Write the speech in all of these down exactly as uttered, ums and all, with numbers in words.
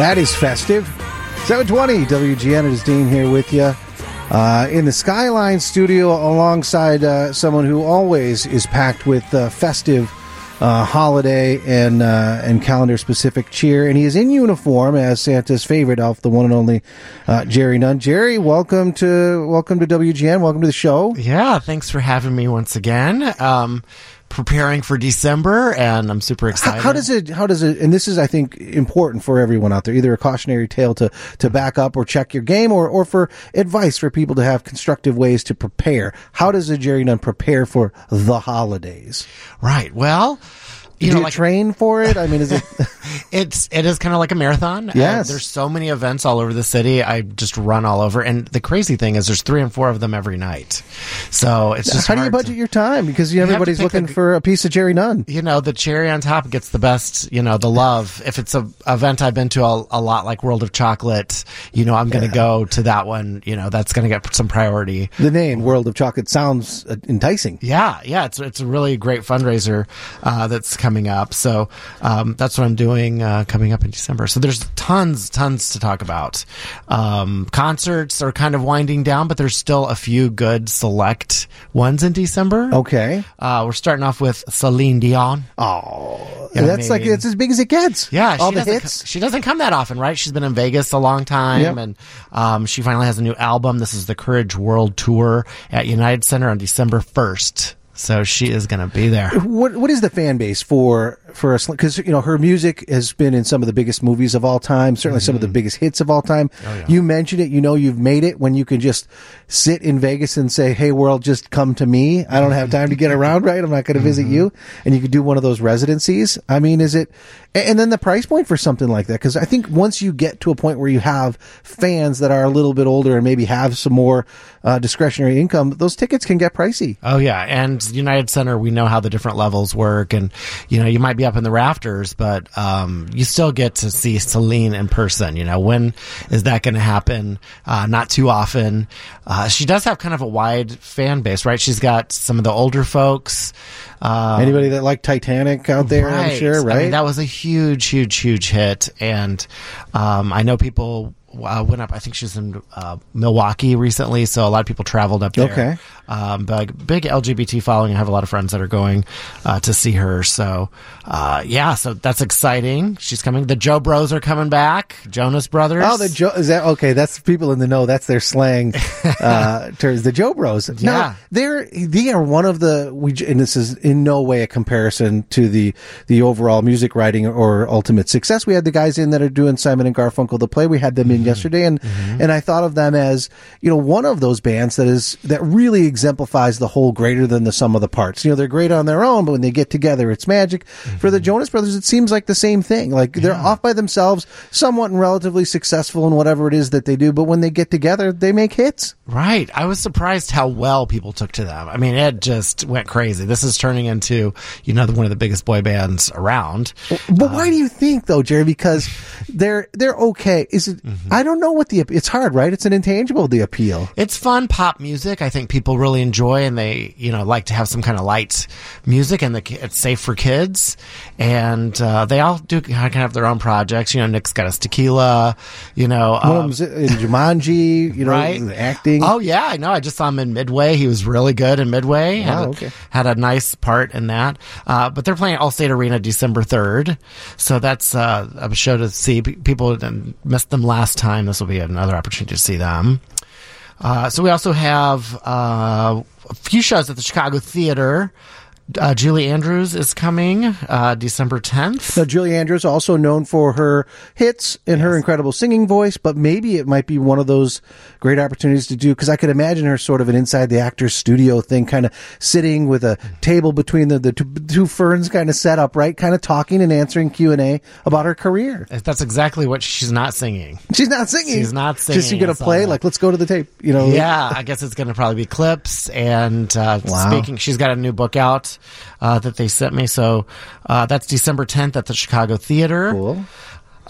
That is festive. seven twenty W G N. It is Dean here with you uh, in the Skyline studio alongside uh, someone who always is packed with uh, festive uh, holiday and uh, and calendar-specific cheer. And he is in uniform as Santa's favorite elf, the one and only uh, Jerry Nunn. Jerry, welcome to welcome to W G N. Welcome to the show. Yeah, thanks for having me once again. Um, preparing for December, and I'm super excited. How, how does it, how does it, and this is, I think, important for everyone out there, either a cautionary tale to, to back up or check your game, or, or for advice for people to have constructive ways to prepare. How does a Jerry Nunn prepare for the holidays? Right. Well, you Do know, you like, train for it? I mean, is it? it's it is kind of like a marathon. Yes. Uh, there's so many events all over the city. I just run all over, and the crazy thing is, there's three and four of them every night. So it's just how do you hard budget to, your time? Because You have to everybody's pick looking a- for a piece of Jerry Nunn. You know, the cherry on top gets the best, you know, the love. If it's a event I've been to a, a lot, like World of Chocolate, you know, I'm going to Yeah. go to that one. You know, that's going to get some priority. The name World of Chocolate sounds uh, enticing. Yeah, yeah, it's it's a really great fundraiser uh, that's coming up. So um, that's what I'm doing uh, coming up in December. So there's tons, tons to talk about. Um, concerts are kind of winding down, but there's still a few good select ones in December. Okay. Uh, we're starting off with Celine Dion. Oh, Yeah, that's like, maybe. it's as big as it gets. Yeah, all she the doesn't hits. co- she doesn't come that often, right? She's been in Vegas a long time, Yep. and um, she finally has a new album. This is the Courage World Tour at United Center on December first. So she is going to be there. What what is the fan base for for us? Because you know her music has been in some of the biggest movies of all time, certainly some of the biggest hits of all time. Oh, yeah. You mentioned it. You know you've made it when you can just sit in Vegas and say, "Hey world, just come to me. I don't have time to get around. Right? I'm not going to visit you." And you could do one of those residencies. I mean, is it? And then the price point for something like that, because I think once you get to a point where you have fans that are a little bit older and maybe have some more uh, discretionary income, those tickets can get pricey. Oh yeah, and United Center, we know how the different levels work, and you know you might be up in the rafters, but um, you still get to see Celine in person. You know, when is that going to happen? Uh, not too often. Uh, she does have kind of a wide fan base, right? She's got some of the older folks. Uh, Anybody that liked Titanic out there, I'm sure, right? I mean, that was a huge, huge, huge hit, and um, I know people uh, went up. I think she was in uh, Milwaukee recently, so a lot of people traveled up there. Okay. Um, but big L G B T following. I have a lot of friends that are going uh, to see her. So, uh, yeah, so that's exciting. She's coming. The Joe Bros are coming back. Jonas Brothers. Oh, the Joe is that okay? That's people in the know. That's their slang uh, terms. The Joe Bros. Yeah. No, they're they are one of the we and this is in no way a comparison to the the overall music writing or ultimate success. We had the guys in that are doing Simon and Garfunkel the play. We had them in yesterday, and Mm-hmm. and I thought of them as you know one of those bands that is that really exemplifies the whole greater than the sum of the parts. You know, they're great on their own, but when they get together, it's magic. Mm-hmm. For the Jonas Brothers, it seems like the same thing. Like they're off by themselves, somewhat and relatively successful in whatever it is that they do, but when they get together, they make hits. Right. I was surprised how well people took to them. I mean, it just went crazy. This is turning into, you know, one of the biggest boy bands around. But why do you think though, Jerry? Because they're they're okay. Is it? I don't know what the. It's hard, right? It's an intangible. The appeal. It's fun pop music. I think people really enjoy, and they, you know, like to have some kind of light music, and the, ki- it's safe for kids. And uh, they all do kind of have their own projects. You know, Nick's got his tequila. You know, One of um, them's in Jumanji. You know, right? acting. Oh yeah, I know. I just saw him in Midway. He was really good in Midway. Had Wow, a, okay. had a nice part in that. Uh, but they're playing Allstate Arena December third, so that's uh, a show to see. P- People didn't- missed them last time. This will be another opportunity to see them. Uh, so we also have uh, a few shows at the Chicago Theater. Uh, Julie Andrews is coming uh, December tenth. Now, Julie Andrews, also known for her hits and her incredible singing voice, but maybe it might be one of those great opportunities to do, because I could imagine her sort of an inside the actor's studio thing, kind of sitting with a table between the, the two, two ferns kind of set up, right? Kind of talking and answering Q and A about her career. That's exactly what she's not singing. She's not singing. She's not singing. Just you going I to saw play, that. like, let's go to the tape, you know? Yeah, I guess it's going to probably be clips. And uh, Wow. speaking, she's got a new book out uh, that they sent me. So uh, that's December tenth at the Chicago Theater. Cool.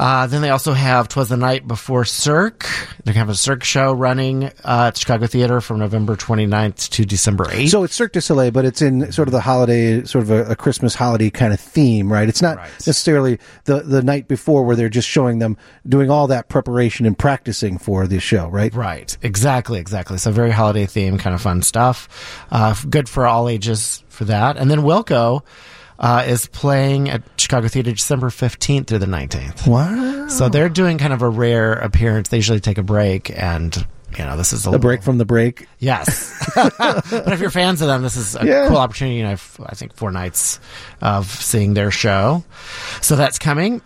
Uh, then they also have 'Twas the Night Before Cirque. They're going to have a Cirque show running uh, at Chicago Theater from November twenty-ninth to December eighth. So it's Cirque du Soleil, but it's in sort of the holiday, sort of a, a Christmas holiday kind of theme, right? It's not Right. necessarily the, the night before where they're just showing them doing all that preparation and practicing for the show, right? Right. Exactly, exactly. So very holiday theme, kind of fun stuff. Uh, good for all ages for that. And then Wilco uh, is playing at Chicago Theater December fifteenth through the nineteenth. Wow. So they're doing kind of a rare appearance. They usually take a break, and, you know, this is a, A little, break from the break. Yes. But if you're fans of them, this is a Yeah. cool opportunity. You know, I've, I think four nights of seeing their show. So that's coming.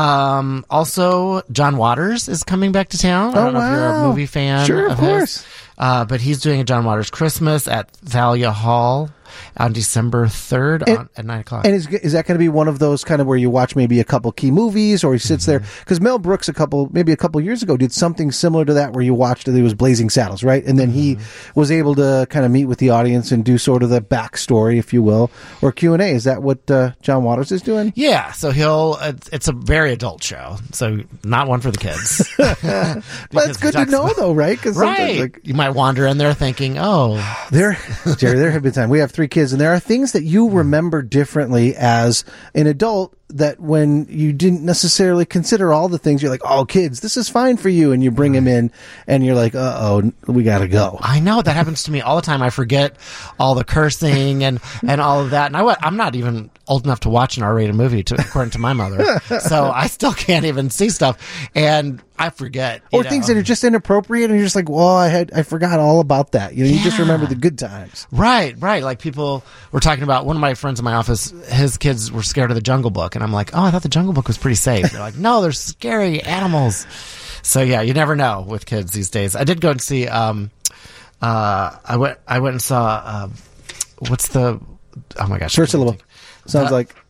Um, also, John Waters is coming back to town. I Oh, don't know if you're a wow. movie fan. Sure, of of course. his. Uh, but he's doing a John Waters Christmas at Thalia Hall on December third And- on, at nine o'clock. And is is that going to be one of those kind of where you watch maybe a couple key movies, or he sits there? Because Mel Brooks a couple maybe a couple years ago did something similar to that, where you watched it. It was Blazing Saddles, right? And then he was able to kind of meet with the audience and do sort of the backstory, if you will, or Q and A. Is that what uh, John Waters is doing? Yeah, so he'll. It's it's a very adult show, so not one for the kids. But it's good to know, though, right? Because Right, like, you might wander in there thinking, "Oh, there, Jerry, there have been times we have three kids, and there are things that you remember differently as an adult that when you didn't necessarily consider all the things, you're like, oh, kids, this is fine for you. And you bring them in and you're like, uh oh, we got to go. I know that happens to me all the time. I forget all the cursing and, and all of that. And I, wa- I'm not even old enough to watch an R-rated movie, to, according to my mother. So I still can't even see stuff. And I forget. you Or know. things that are just inappropriate, and you're just like, well, I had, I forgot all about that. You know, you just Yeah. remember the good times. Right, right. Like people were talking about, one of my friends in my office, his kids were scared of the Jungle Book. And I'm like, oh, I thought the Jungle Book was pretty safe. They're like, no, they're scary animals. So yeah, you never know with kids these days. I did go and see, um, uh, I went, I went and saw, uh, what's the, oh my gosh. First syllable. Sounds Uh, like.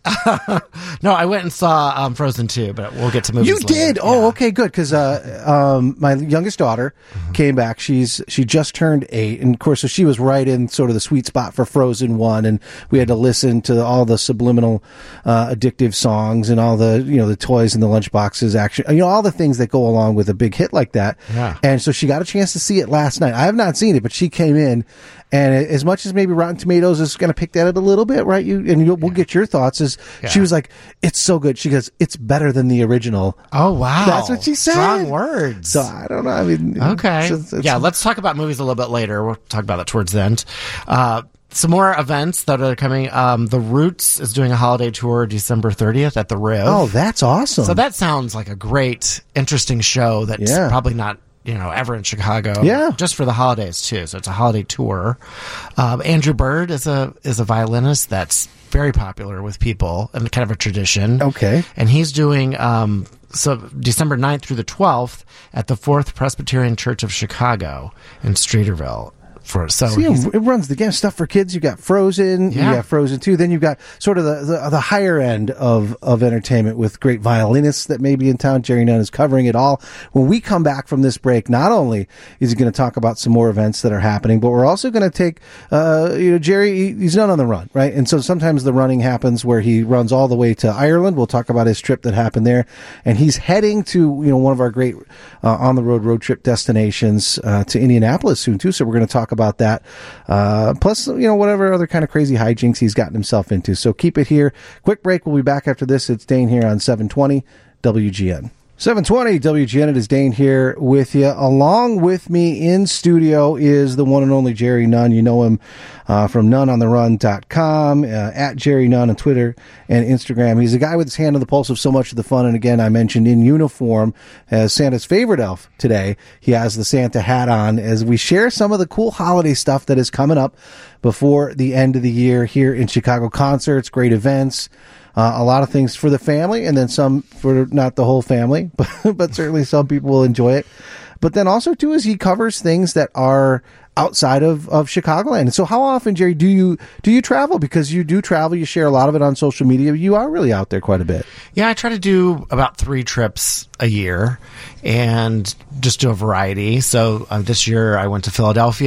No, I went and saw um, Frozen two, but we'll get to movies You later. did? Oh, Yeah. okay, good. Because uh, um, my youngest daughter Mm-hmm. came back. She's she just turned eight, and of course, so she was right in sort of the sweet spot for Frozen one, and we had to listen to all the subliminal, uh, addictive songs and all the you know the toys and the lunchboxes, action, you know, all the things that go along with a big hit like that. Yeah. And so she got a chance to see it last night. I have not seen it, but she came in. And as much as maybe Rotten Tomatoes is going to pick at it a little bit, right? You and you'll, we'll get your thoughts. Is Yeah. she was like, "It's so good." She goes, "It's better than the original." Oh, wow. That's what she said. Strong words. So I don't know. I mean, Okay. it's- it's- yeah, let's talk about movies a little bit later. We'll talk about that towards the end. Uh, some more events that are coming. Um, The Roots is doing a holiday tour December thirtieth at the Riv. Oh, that's awesome. So that sounds like a great, interesting show that's Yeah. probably not, you know, ever in Chicago. Yeah. Just for the holidays, too. So it's a holiday tour. Um, Andrew Bird is a is a violinist that's very popular with people and kind of a tradition. Okay. And he's doing um, so December ninth through the twelfth at the Fourth Presbyterian Church of Chicago in Streeterville. For so See, he's- it runs the gamut. Stuff for kids. You got Frozen. Yeah. You got Frozen two. Then you've got sort of the, the the higher end of of entertainment with great violinists that may be in town. Jerry Nunn is covering it all. When we come back from this break, not only is he going to talk about some more events that are happening, but we're also going to take, uh, you know, Jerry. He, he's not on the run, right? And so sometimes the running happens where he runs all the way to Ireland. We'll talk about his trip that happened there, and he's heading to you know one of our great uh, on the road road trip destinations uh, to Indianapolis soon too. So we're going to talk about that. Uh, plus, you know, whatever other kind of crazy hijinks he's gotten himself into. So keep it here. Quick break. We'll be back after this. It's Dane here on seven twenty W G N. seven twenty W G N. It is Dane here with you. Along with me in studio is the one and only Jerry Nunn. You know him uh, from nunn on the run dot com, uh, at Jerry Nunn on Twitter and Instagram. He's a guy with his hand on the pulse of so much of the fun. And again, I mentioned in uniform as Santa's favorite elf today. He has the Santa hat on as we share some of the cool holiday stuff that is coming up before the end of the year here in Chicago. Concerts, great events. Uh, a lot of things for the family, and then some for not the whole family, but, but certainly some people will enjoy it. But then also, too, is he covers things that are outside of, of Chicagoland. And so how often, Jerry, do you do you travel? Because you do travel, you share a lot of it on social media. You are really out there quite a bit. Yeah, I try to do about three trips a year and just do a variety. So uh, this year I went to Philadelphia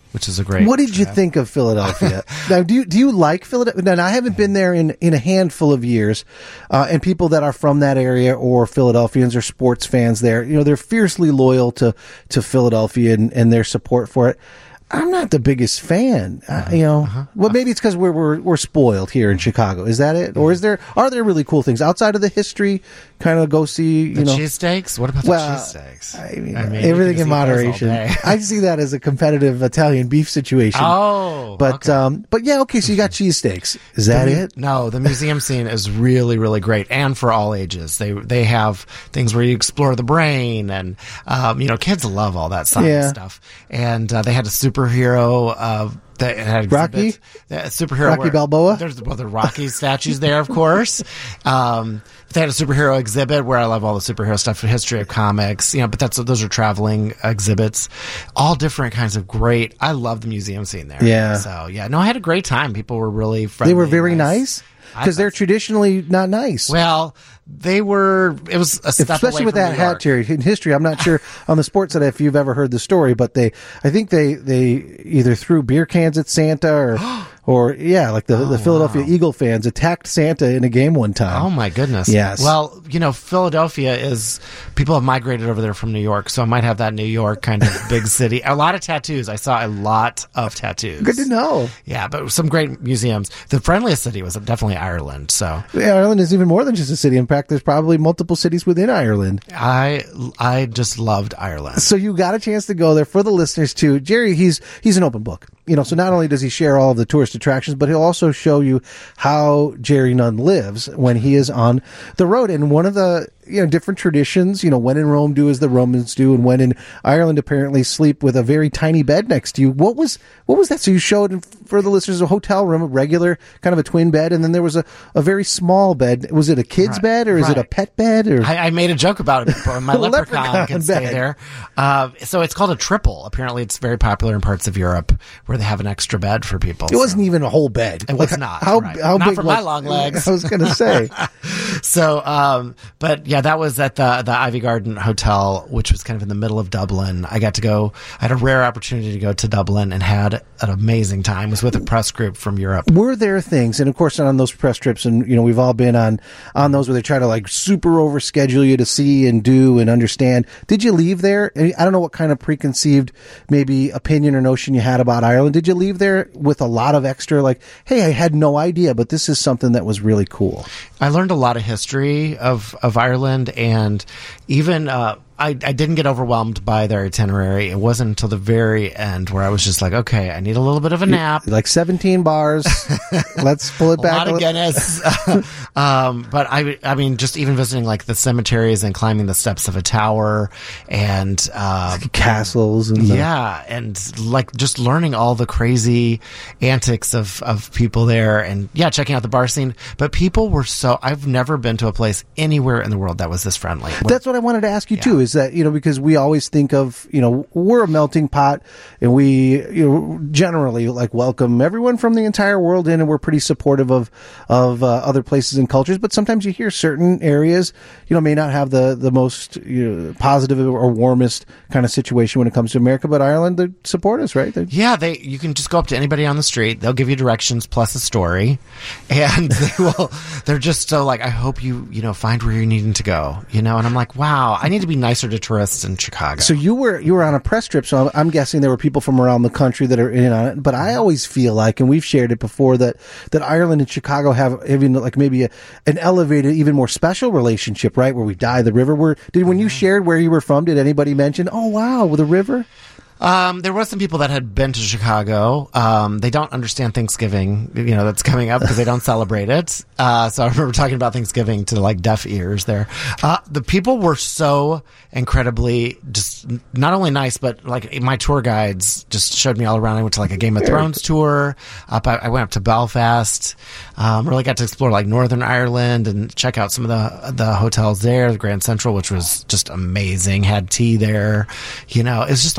which is a great. What did you trip. think of Philadelphia? Now, do you, do you like Philadelphia? Now, I haven't been there in, in a handful of years, uh, and people that are from that area or Philadelphians or sports fans there, you know, they're fiercely loyal to, to Philadelphia and, and their support for it. I'm not the biggest fan, uh, you know. Uh-huh. Well, maybe it's because we're, we're we're spoiled here in Chicago. Is that it, or is there are there really cool things outside of the history? Kind of go see, you the know, cheesesteaks. What about well, the cheesesteaks? I mean, I mean everything in moderation. I see that as a competitive Italian beef situation. Oh, but okay. um, but yeah, okay. So you got cheesesteaks. Is that the, it? No, the museum scene is really, really great, and for all ages. They they have things where you explore the brain, and um, you know, kids love all that science yeah. stuff. And uh, they had a superhero. Uh, that had Rocky, uh, superhero. Rocky where, Balboa. There's well, the Rocky statues there, of course. Um, they had a superhero exhibit where I love all the superhero stuff, the history of comics, you know. But that's those are traveling exhibits, all different kinds of great. I love the museum scene there. Yeah. So yeah, no, I had a great time. People were really friendly. They were very nice because they're so. traditionally not nice. Well, they were. It was a step especially away with from that New hat, York. Jerry. In history, I'm not sure on the sports side if you've ever heard the story, but they, I think they they either threw beer cans at Santa or. Or, yeah, like the, oh, the Philadelphia wow. Eagle fans attacked Santa in a game one time. Oh, my goodness. Yes. Well, you know, Philadelphia is, people have migrated over there from New York, so I might have that New York kind of big city. A lot of tattoos. I saw a lot of tattoos. Good to know. Yeah, but some great museums. The friendliest city was definitely Ireland, so. Yeah, Ireland is even more than just a city. In fact, there's probably multiple cities within Ireland. I I just loved Ireland. So you got a chance to go there. For the listeners, too, Jerry, he's he's an open book. You know, so not only does he share all of the tourist attractions, but he'll also show you how Jerry Nunn lives when he is on the road. And one of the, you know, different traditions, you know, when in Rome, do as the Romans do, and when in Ireland, apparently sleep with a very tiny bed next to you. What was what was that? So you showed, for the listeners, a hotel room, a regular kind of a twin bed, and then there was a, a very small bed. Was it a kid's right, bed, or is right. it a pet bed? Or I, I made a joke about it. But my leprechaun, leprechaun can stay bed. there. Uh, so it's called a triple. Apparently, it's very popular in parts of Europe where they have an extra bed for people. It wasn't even a whole bed. It was not. How right. how not big for was, my long legs. I was going to say. So, um, but yeah, that was at the the Ivy Garden Hotel, which was kind of in the middle of Dublin. I got to go. I had a rare opportunity to go to Dublin and had an amazing time. It was with a press group from Europe. Were there things, and of course on those press trips, and you know we've all been on on those where they try to like super overschedule you to see and do and understand. Did you leave there? I don't know what kind of preconceived maybe opinion or notion you had about Ireland. Did you leave there with a lot of extra like, hey, I had no idea, but this is something that was really cool? I learned a lot of history of, of Ireland, and even uh, I, I didn't get overwhelmed by their itinerary. It wasn't until the very end where I was just like, okay, I need a little bit of a nap. Like seventeen bars. Let's pull it a back. lot a of little. Guinness. um, but I, I mean, just even visiting like the cemeteries and climbing the steps of a tower and uh, castles and the- yeah, and like just learning all the crazy antics of, of people there, and yeah, checking out the bar scene. But people were so, I've never been to a place anywhere in the world that was this friendly. That's what I wanted to ask you Yeah. too, is that, you know, because we always think of, you know, we're a melting pot, and we, you know, generally like welcome everyone from the entire world in, and we're pretty supportive of, of uh, other places and cultures. But sometimes you hear certain areas, you know, may not have the, the most you know, positive or warmest kind of situation when it comes to America, but Ireland, they support us, right? They're, Yeah, they. You can just go up to anybody on the street. They'll give you directions plus a story, and they will. They're just so like, I hope you, you know, find where you're needing to go, you know. And I'm like, wow, I need to be nicer to tourists in Chicago. So you were you were on a press trip, so I'm, I'm guessing there were people from around the country that are in on it. But I always feel like, and we've shared it before, that that Ireland and Chicago have even like maybe a, an elevated, even more special relationship, right? Where we dye the river. Where did when you shared where you were from, did anybody mention, oh wow, with the river? Um, there was some people that had been to Chicago. Um, they don't understand Thanksgiving, you know, that's coming up because they don't celebrate it. Uh, so I remember talking about Thanksgiving to like deaf ears there. Uh, the people were so incredibly just not only nice, but like my tour guides just showed me all around. I went to like a Game of Thrones tour. Up, I, I went up to Belfast. Um, really got to explore like Northern Ireland and check out some of the the hotels there. The Grand Central, which was just amazing, had tea there. You know, it's just like the whole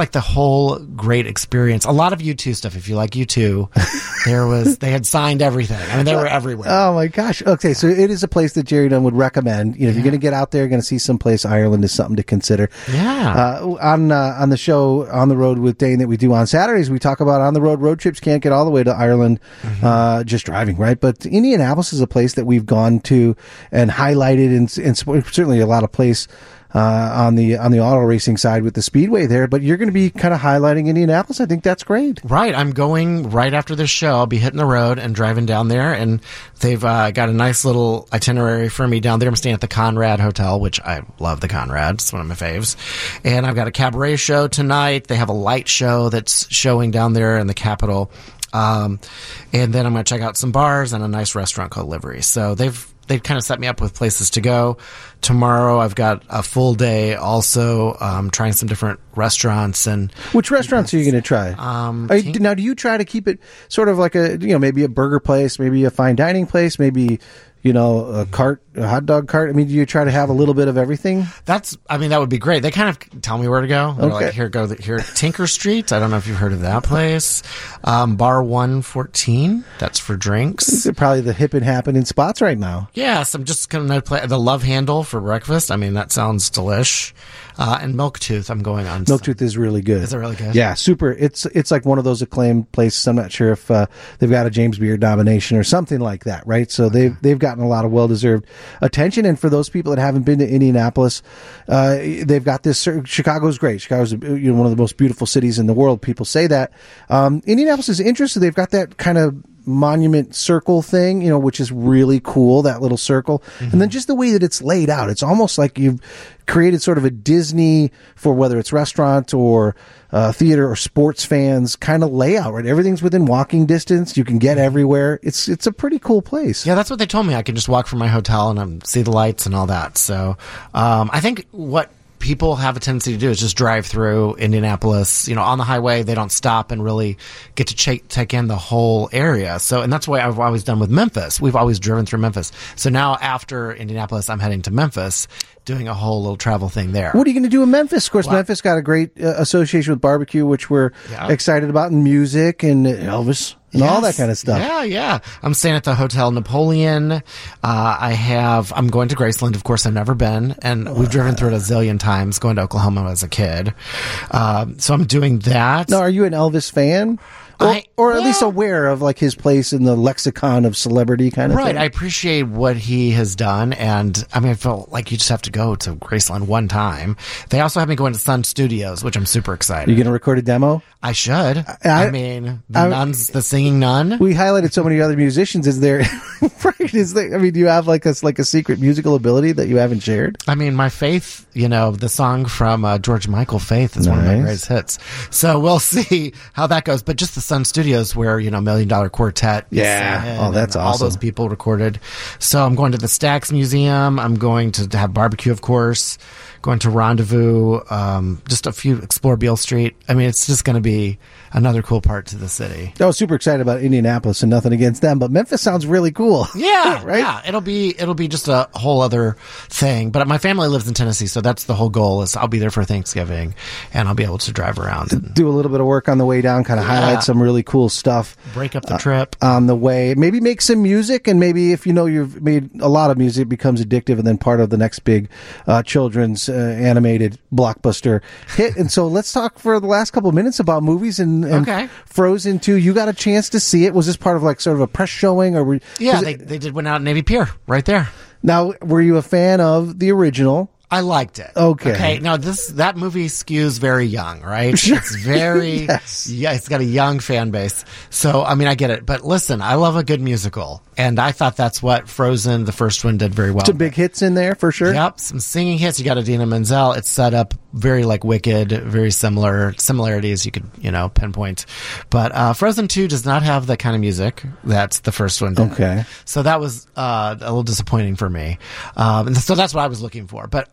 whole great experience. A lot of U two stuff. If you like U two, there was they had signed everything. I mean, they were everywhere. Oh my gosh. Okay, so it is a place that Jerry Dunn would recommend. You know, if Yeah. you're going to get out there, going to see someplace, Ireland is something to consider. Yeah. Uh, on uh, on the show On the Road with Dane that we do on Saturdays, we talk about on the road road trips. Can't get all the way to Ireland Mm-hmm. uh, just driving, right? But Indianapolis is a place that we've gone to and highlighted, and, and certainly a lot of place uh, on the on the auto racing side with the Speedway there. But you're going to be kind of highlighting Indianapolis. I think that's great. Right. I'm going right after this show. I'll be hitting the road and driving down there. And they've uh, got a nice little itinerary for me down there. I'm staying at the Conrad Hotel, which I love the Conrad. It's one of my faves. And I've got a cabaret show tonight. They have a light show that's showing down there in the Capitol. Um, and then I'm going to check out some bars and a nice restaurant called Livery. So they've they've kind of set me up with places to go. Tomorrow I've got a full day also um, trying some different restaurants. And Which restaurants are you going to try? Um, Are you, now, do you try to keep it sort of like a, you know, maybe a burger place, maybe a fine dining place, maybe, you know, a cart, a hot dog cart? I mean, do you try to have a little bit of everything? That's, I mean, that would be great. They kind of tell me where to go. They're Okay. like, here, go th- here, Tinker Street. I don't know if you've heard of that place. Um, Bar one fourteen. That's for drinks. These are probably the hip and happening spots right now. Yes, I'm just going to play the Love Handle for breakfast. I mean, that sounds delish. Uh, and Milk Tooth, I'm going on. Milk Tooth is really good. Is it really good? Yeah, super. It's it's like one of those acclaimed places. I'm not sure if uh, they've got a James Beard nomination or something like that, right? So they've they've gotten a lot of well deserved attention. And for those people that haven't been to Indianapolis, uh, they've got this. Chicago's great. Chicago's, you know, one of the most beautiful cities in the world. People say that. Um, Indianapolis is interesting. They've got that kind of monument circle thing, you know, which is really cool, that little circle. Mm-hmm. And then just the way that it's laid out, it's almost like you've created sort of a Disney for whether it's restaurant or uh, theater or sports fans kind of layout, right? Everything's within walking distance. You can get everywhere. It's it's a pretty cool place. Yeah, that's what they told me. I can just walk from my hotel and um, see the lights and all that. So um, I think what people have a tendency to do is just drive through Indianapolis, you know, on the highway. They don't stop and really get to ch- take in the whole area. So, and that's why I've always done with Memphis. We've always driven through Memphis. So now after Indianapolis, I'm heading to Memphis, doing a whole little travel thing there. What are you going to do in Memphis? Of course, Well, Memphis got a great uh, association with barbecue, which we're Yeah. excited about, and music and Elvis and all that Yes. kind of stuff. Yeah, yeah. I'm staying at the Hotel Napoleon. Uh, I have, I'm going to Graceland. Of course, I've never been, and we've driven through it a zillion times going to Oklahoma as a kid. Um, so I'm doing that. Now, are you an Elvis fan? Or, I- or at yeah. least aware of like his place in the lexicon of celebrity kind of Right. thing? I appreciate what he has done. And I mean, I felt like you just have to go to Graceland one time. They also have me going to Sun Studios, which I'm super excited. You going to record a demo? I should. I- I, mean, the I- nuns, the singing nun. We highlighted so many other musicians. Is there, right? Is there, I mean, do you have like a, like a secret musical ability that you haven't shared? I mean, my Faith, you know, the song from uh, George Michael, Faith, is one of my Nice. greatest hits. So we'll see how that goes. But just the Sun Studios where, you know, Million Dollar Quartet. is Yeah. in Oh, that's and all awesome. those people recorded. So I'm going to the Stax Museum. I'm going to have barbecue, of course. Going to Rendezvous. Um, just a few, explore Beale Street. I mean, it's just going to be another cool part to the city. I was super excited about Indianapolis and nothing against them, but Memphis sounds really cool. Yeah, Right? Yeah, it'll be it'll be just a whole other thing. But my family lives in Tennessee, so that's the whole goal. Is I'll be there for Thanksgiving, and I'll be able to drive around and Do a little bit of work on the way down, kind of Yeah. highlight some really cool stuff break up the trip. on the way. Maybe make some music, and maybe if you know you've made a lot of music, it becomes addictive, and then part of the next big uh, children's uh, animated blockbuster hit. And so let's talk for the last couple of minutes about movies and, and Okay. Frozen two. You got a chance to see it. Was this part of like sort of a press showing, or were, Yeah, was they it- they did one out at Navy Pier right there. now were you a fan of the original? I liked it. Okay. Okay. Now this that movie skews very young, right? It's very Yes. yeah. It's got a young fan base. So I mean, I get it. But listen, I love a good musical, and I thought that's what Frozen, the first one, did very well. Some big hits in there for sure. Yep, some singing hits. You got Idina Menzel. It's set up very like Wicked, very similar similarities you could you know pinpoint. But uh, Frozen two does not have the kind of music that the first one did. Okay. So that was uh, a little disappointing for me. Um, and so that's what I was looking for. But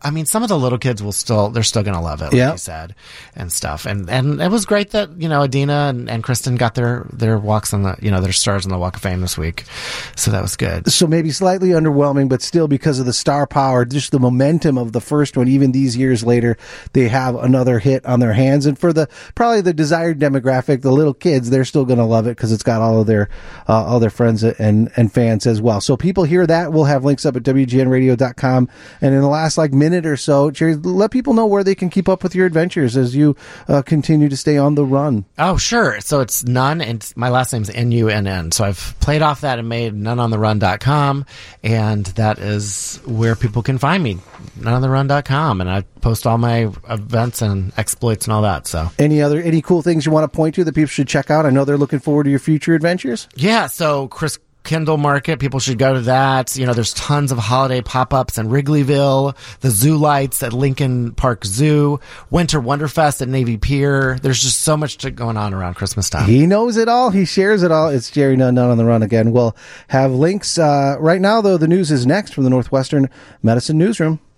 I mean, some of the little kids will still, they're still going to love it, like Yep. you said, and stuff. And, and it was great that, you know, Adina and, and Kristen got their, their walks on the, you know, their stars on the Walk of Fame this week. So that was good. So maybe slightly underwhelming, but still because of the star power, just the momentum of the first one, even these years later, they have another hit on their hands. And for the, probably the desired demographic, the little kids, they're still going to love it because it's got all of their, uh, all their friends and, and fans as well. So people hear that. We'll have links up at W G N radio dot com. And in the last like minute or so, Jerry, let people know where they can keep up with your adventures as you uh, continue to stay on the run. Oh, sure. So it's Nunn, and my last name's N U N N. So I've played off that and made none on the run dot com, and that is where people can find me, none on the run dot com, and I post all my events and exploits and all that. So any other any cool things you want to point to that people should check out? I know they're looking forward to your future adventures. Yeah, so Chris Kindle Market, people should go to that. You know, there's tons of holiday pop-ups in Wrigleyville, the Zoo Lights at Lincoln Park Zoo, Winter Wonderfest at Navy Pier. There's just so much to, going on around Christmas time. He knows it all. He shares it all. It's Jerry Nunn, Nunn on the Run again. We'll have links. Uh, right now, though, the news is next from the Northwestern Medicine Newsroom.